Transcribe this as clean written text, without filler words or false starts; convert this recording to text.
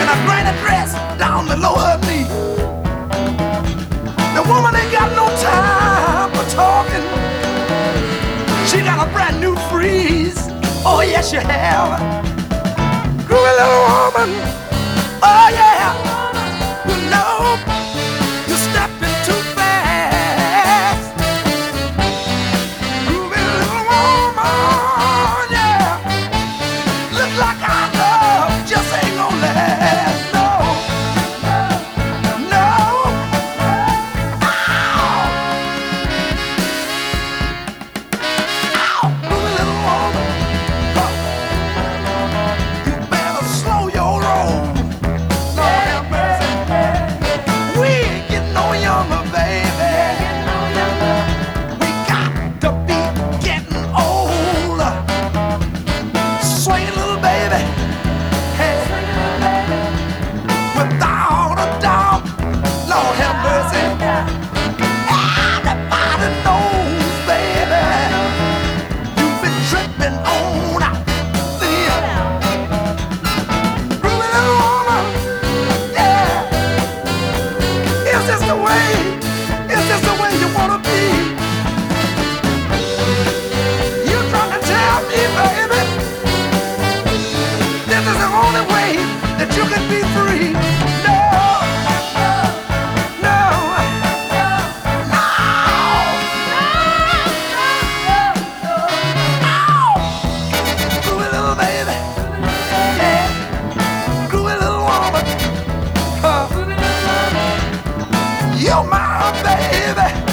a granny dress down below her knee. The woman ain't got no time for talking. She got a brand new freeze. Oh yes, you have. Groovy little woman. Oh yeah. You know you're stepping too fast. Groovy little woman. Yeah. Look like our love just ain't gonna last. No. No. Ow. Ow. Groovy little woman. Huh. You better slow your roll. Lord have mercy. We ain't getting no younger, baby. We got to be getting older. Swing it, little baby. Hey, without a doubt, Lord have mercy. Everybody knows, baby, you've been tripping on out there. Groovy little woman, yeah. Is this the way? Is this the way you wanna be? You trying to tell me, baby, this is the only way that you can be free? No, no, no. Groovy little baby, yeah. Groovy little woman, huh? You're my baby.